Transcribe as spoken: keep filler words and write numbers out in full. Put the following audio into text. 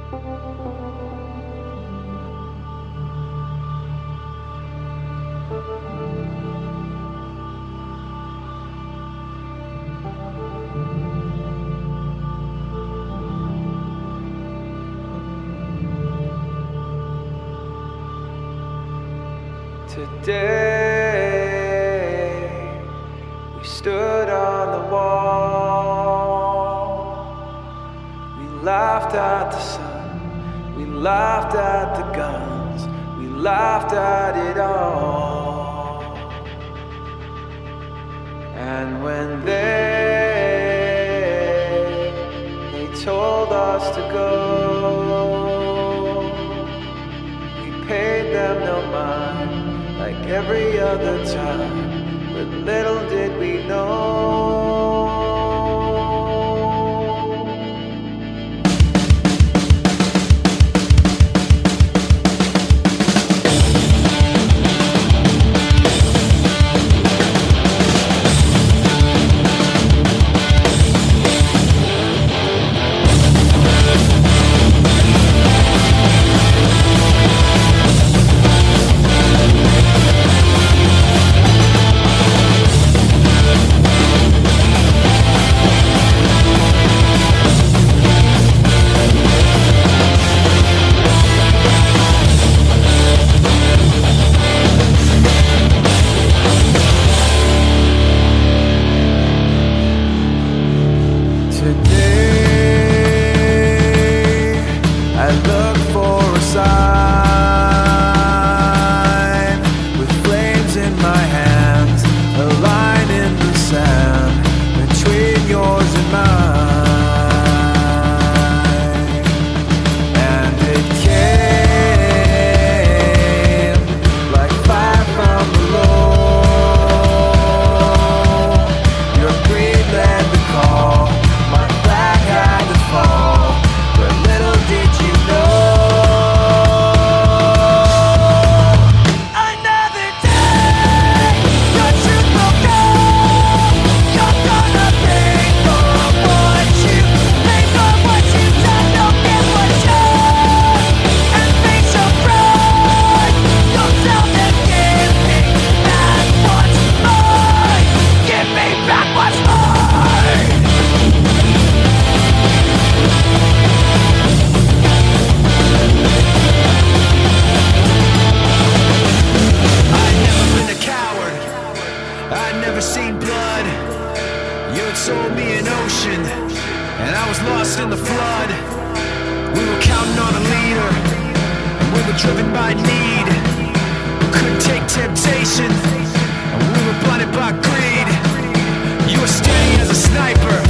Today, we stood on the wall. We laughed at the sun, we laughed at the guns, we laughed at it all. And when they, they told us to go, we paid them no mind, like every other time, but little did we know. Sold me an ocean, and I was lost in the flood. We were counting on a leader, and we were driven by need. We couldn't take temptation, and we were blinded by greed. You were steady as a sniper,